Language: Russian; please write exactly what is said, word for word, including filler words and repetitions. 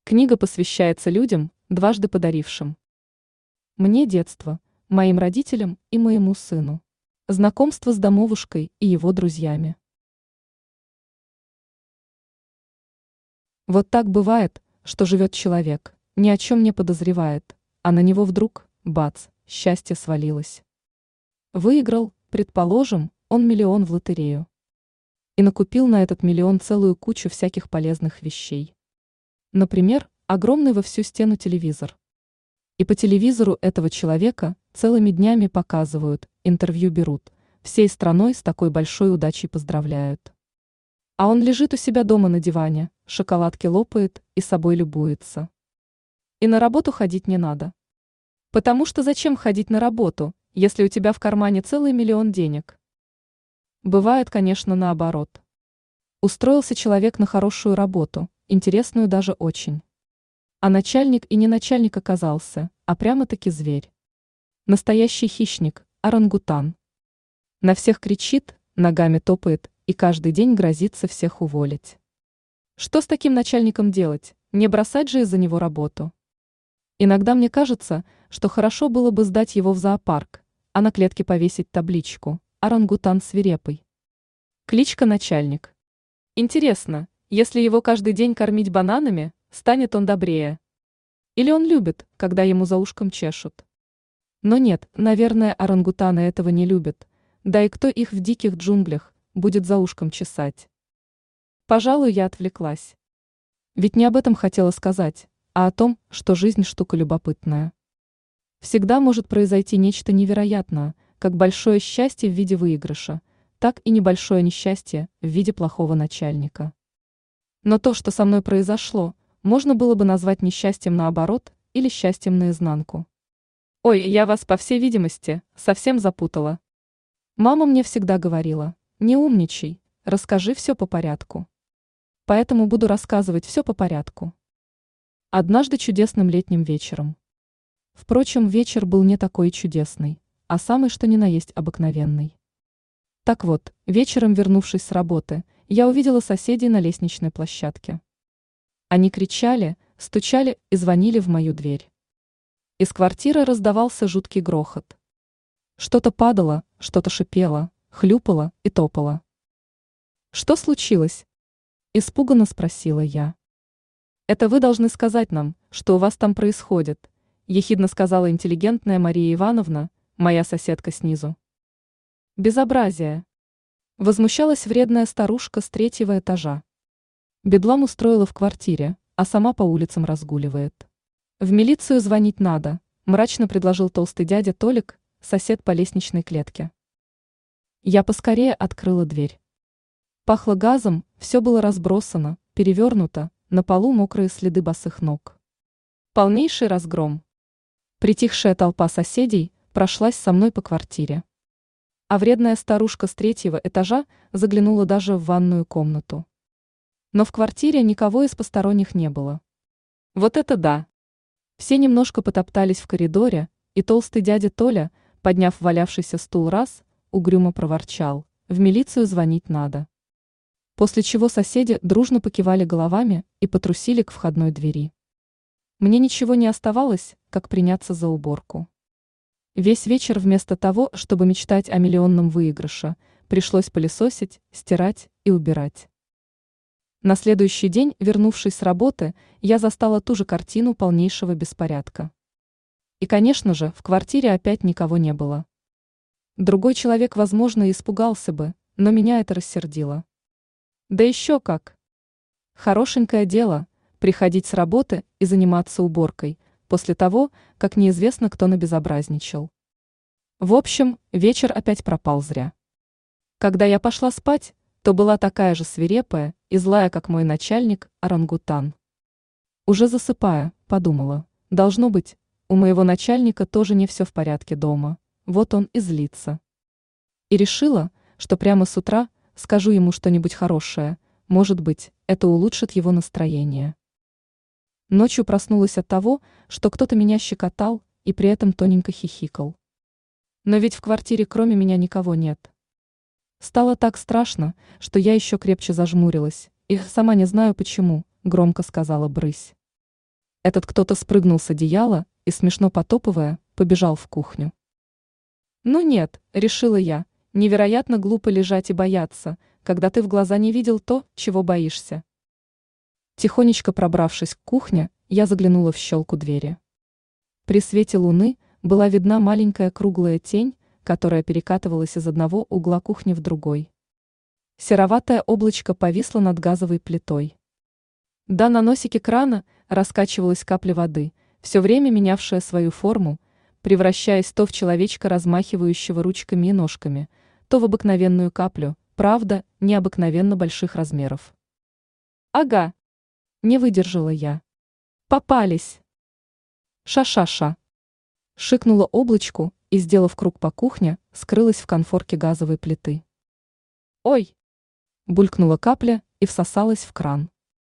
Книга посвящается людям, дважды подарившим мне детство, моим родителям и моему сыну. Знакомство с домовушкой и его друзьями. Вот так бывает, что живет человек, ни о чем не подозревает, а на него вдруг, бац, счастье свалилось. Выиграл, предположим, он миллион в лотерею. И накупил на этот миллион целую кучу всяких полезных вещей. Например, огромный во всю стену телевизор. И по телевизору этого человека целыми днями показывают, интервью берут, всей страной с такой большой удачей поздравляют. А он лежит у себя дома на диване, шоколадки лопает и собой любуется. И на работу ходить не надо. Потому что зачем ходить на работу, если у тебя в кармане целый миллион денег? Бывает, конечно, наоборот. Устроился человек на хорошую работу, интересную даже очень. А начальник и не начальник оказался, а прямо-таки зверь. Настоящий хищник, орангутан. На всех кричит, ногами топает и каждый день грозится всех уволить. Что с таким начальником делать, не бросать же из-за него работу? Иногда мне кажется, что хорошо было бы сдать его в зоопарк, а на клетке повесить табличку «Орангутан свирепый». Кличка начальник. Интересно, если его каждый день кормить бананами, станет он добрее? Или он любит, когда ему за ушком чешут? Но нет, наверное, орангутаны этого не любят, да и кто их в диких джунглях будет за ушком чесать? Пожалуй, я отвлеклась. Ведь не об этом хотела сказать, а о том, что жизнь штука любопытная. Всегда может произойти нечто невероятное, как большое счастье в виде выигрыша, так и небольшое несчастье в виде плохого начальника. Но то, что со мной произошло, можно было бы назвать несчастьем наоборот или счастьем наизнанку. Ой, я вас, по всей видимости, совсем запутала. Мама мне всегда говорила: не умничай, расскажи все по порядку. Поэтому буду рассказывать все по порядку. Однажды чудесным летним вечером. Впрочем, вечер был не такой чудесный, а самый что ни на есть обыкновенный. Так вот, вечером, вернувшись с работы, я увидела соседей на лестничной площадке. Они кричали, стучали и звонили в мою дверь. Из квартиры раздавался жуткий грохот. Что-то падало, что-то шипело, хлюпало и топало. «Что случилось?» – испуганно спросила я. «Это вы должны сказать нам, что у вас там происходит», – ехидно сказала интеллигентная Мария Ивановна, моя соседка снизу. «Безобразие!» – возмущалась вредная старушка с третьего этажа. Бедлам устроила в квартире, а сама по улицам разгуливает. «В милицию звонить надо», – мрачно предложил толстый дядя Толик, сосед по лестничной клетке. Я поскорее открыла дверь. Пахло газом, все было разбросано, перевернуто, на полу мокрые следы босых ног. Полнейший разгром. Притихшая толпа соседей прошлась со мной по квартире. А вредная старушка с третьего этажа заглянула даже в ванную комнату. Но в квартире никого из посторонних не было. Вот это да! Все немножко потоптались в коридоре, и толстый дядя Толя, подняв валявшийся стул раз, угрюмо проворчал: «В милицию звонить надо». После чего соседи дружно покивали головами и потрусили к входной двери. Мне ничего не оставалось, как приняться за уборку. Весь вечер вместо того, чтобы мечтать о миллионном выигрыше, пришлось пылесосить, стирать и убирать. На следующий день, вернувшись с работы, я застала ту же картину полнейшего беспорядка. И, конечно же, в квартире опять никого не было. Другой человек, возможно, и испугался бы, но меня это рассердило. Да еще как! Хорошенькое дело – приходить с работы и заниматься уборкой, после того, как неизвестно кто набезобразничал. В общем, вечер опять пропал зря. Когда я пошла спать, то была такая же свирепая и злая, как мой начальник, орангутан. Уже засыпая, подумала, должно быть, у моего начальника тоже не все в порядке дома, вот он и злится. И решила, что прямо с утра скажу ему что-нибудь хорошее, может быть, это улучшит его настроение. Ночью проснулась от того, что кто-то меня щекотал и при этом тоненько хихикал. Но ведь в квартире кроме меня никого нет. Стало так страшно, что я еще крепче зажмурилась, и сама не знаю почему, громко сказала брысь. Этот кто-то спрыгнул с одеяла и, смешно потопывая, побежал в кухню. Ну нет, решила я, невероятно глупо лежать и бояться, когда ты в глаза не видел то, чего боишься. Тихонечко пробравшись к кухне, я заглянула в щелку двери. При свете луны была видна маленькая круглая тень, которая перекатывалась из одного угла кухни в другой. Сероватое облачко повисло над газовой плитой. Да, на носике крана раскачивалась капля воды, все время менявшая свою форму, превращаясь то в человечка, размахивающего ручками и ножками, то в обыкновенную каплю, правда, необыкновенно больших размеров. Ага, не выдержала я. Попались. Ша-ша-ша. Шикнула облачку и, сделав круг по кухне, скрылась в конфорке газовой плиты. Ой! Булькнула капля и всосалась в кран.